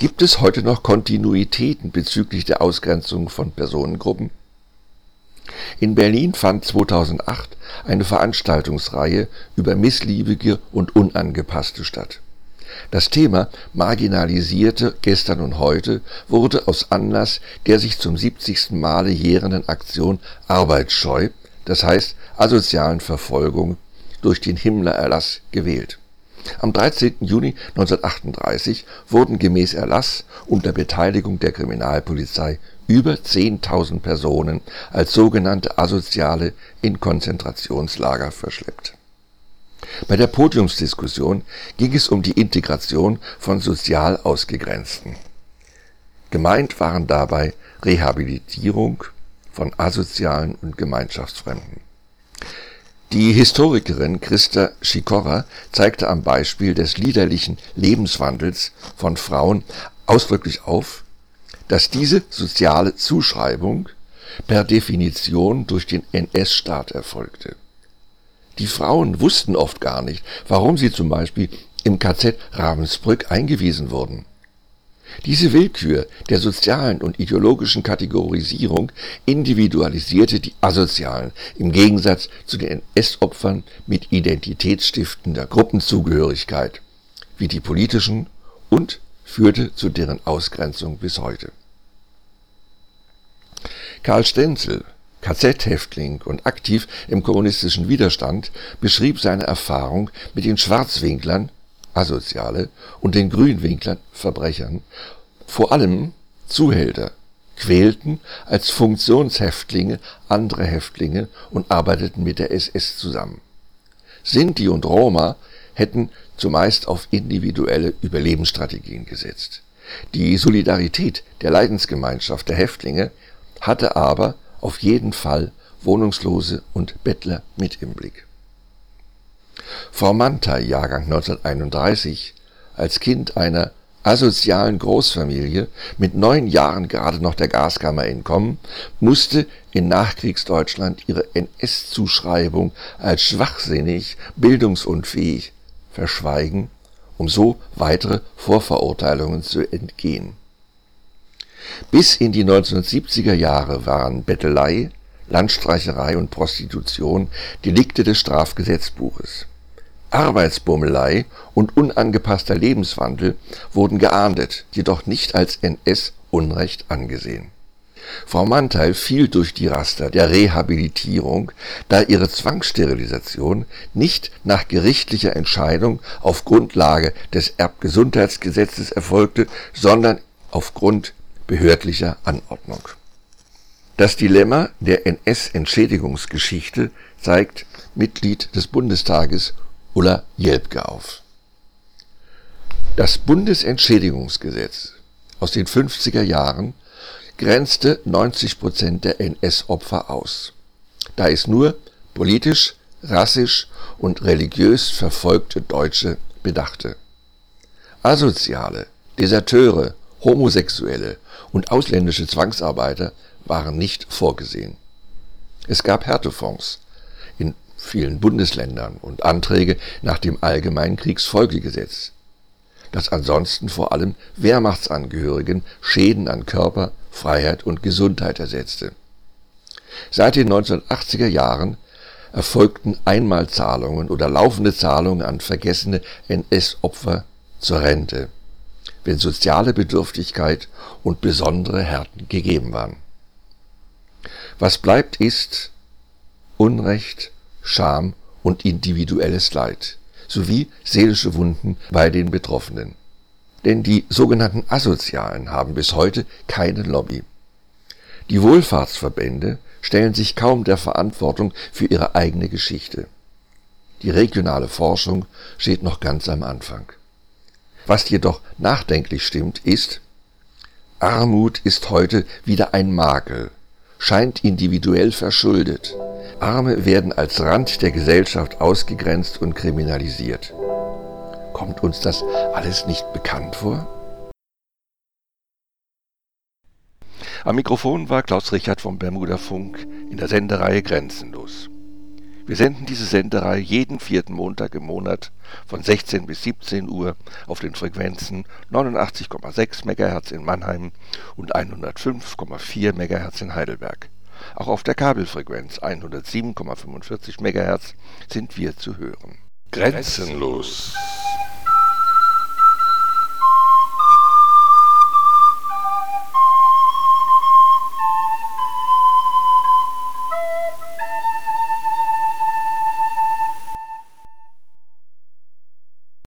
Gibt es heute noch Kontinuitäten bezüglich der Ausgrenzung von Personengruppen? In Berlin fand 2008 eine Veranstaltungsreihe über Missliebige und Unangepasste statt. Das Thema Marginalisierte gestern und heute wurde aus Anlass der sich zum 70. Male jährenden Aktion Arbeitsscheu, das heißt asozialen Verfolgung durch den Himmler-Erlass, gewählt. Am 13. Juni 1938 wurden gemäß Erlass unter Beteiligung der Kriminalpolizei über 10.000 Personen als sogenannte Asoziale in Konzentrationslager verschleppt. Bei der Podiumsdiskussion ging es um die Integration von sozial Ausgegrenzten. Gemeint waren dabei Rehabilitierung von Asozialen und Gemeinschaftsfremden. Die Historikerin Christa Schikora zeigte am Beispiel des liederlichen Lebenswandels von Frauen ausdrücklich auf, dass diese soziale Zuschreibung per Definition durch den NS-Staat erfolgte. Die Frauen wussten oft gar nicht, warum sie zum Beispiel im KZ Ravensbrück eingewiesen wurden. Diese Willkür der sozialen und ideologischen Kategorisierung individualisierte die Asozialen im Gegensatz zu den NS-Opfern mit identitätsstiftender Gruppenzugehörigkeit, wie die politischen, und führte zu deren Ausgrenzung bis heute. Karl Stenzel, KZ-Häftling und aktiv im kommunistischen Widerstand, beschrieb seine Erfahrung mit den Schwarzwinklern, Asoziale, und den Grünwinklern, Verbrechern, vor allem Zuhälter, quälten als Funktionshäftlinge andere Häftlinge und arbeiteten mit der SS zusammen. Sinti und Roma hätten zumeist auf individuelle Überlebensstrategien gesetzt. Die Solidarität der Leidensgemeinschaft der Häftlinge hatte aber auf jeden Fall Wohnungslose und Bettler mit im Blick. Frau Mantai, Jahrgang 1931, als Kind einer asozialen Großfamilie, mit 9 Jahren gerade noch der Gaskammer entkommen, musste in Nachkriegsdeutschland ihre NS-Zuschreibung als schwachsinnig, bildungsunfähig verschweigen, um so weitere Vorverurteilungen zu entgehen. Bis in die 1970er Jahre waren Bettelei, Landstreicherei und Prostitution Delikte des Strafgesetzbuches. Arbeitsbummelei und unangepasster Lebenswandel wurden geahndet, jedoch nicht als NS-Unrecht angesehen. Frau Mantai fiel durch die Raster der Rehabilitierung, da ihre Zwangssterilisation nicht nach gerichtlicher Entscheidung auf Grundlage des Erbgesundheitsgesetzes erfolgte, sondern aufgrund behördlicher Anordnung. Das Dilemma der NS-Entschädigungsgeschichte zeigt Mitglied des Bundestages Ulla Jelpke auf. Das Bundesentschädigungsgesetz aus den 50er Jahren grenzte 90% der NS-Opfer aus, da es nur politisch, rassisch und religiös verfolgte Deutsche bedachte. Asoziale, Deserteure, Homosexuelle und ausländische Zwangsarbeiter waren nicht vorgesehen. Es gab Härtefonds in vielen Bundesländern und Anträge nach dem Allgemeinen Kriegsfolgegesetz, das ansonsten vor allem Wehrmachtsangehörigen Schäden an Körper, Freiheit und Gesundheit ersetzte. Seit den 1980er Jahren erfolgten Einmalzahlungen oder laufende Zahlungen an vergessene NS-Opfer zur Rente, wenn soziale Bedürftigkeit und besondere Härten gegeben waren. Was bleibt, ist Unrecht, Scham und individuelles Leid sowie seelische Wunden bei den Betroffenen. Denn die sogenannten Asozialen haben bis heute keine Lobby. Die Wohlfahrtsverbände stellen sich kaum der Verantwortung für ihre eigene Geschichte. Die regionale Forschung steht noch ganz am Anfang. Was jedoch nachdenklich stimmt, ist: Armut ist heute wieder ein Makel, scheint individuell verschuldet. Arme werden als Rand der Gesellschaft ausgegrenzt und kriminalisiert. Kommt uns das alles nicht bekannt vor? Am Mikrofon war Klaus Richard vom Bermuda Funk in der Sendereihe Grenzenlos. Wir senden diese Sendereihe jeden vierten Montag im Monat von 16 bis 17 Uhr auf den Frequenzen 89,6 MHz in Mannheim und 105,4 MHz in Heidelberg. Auch auf der Kabelfrequenz 107,45 MHz sind wir zu hören. Grenzenlos.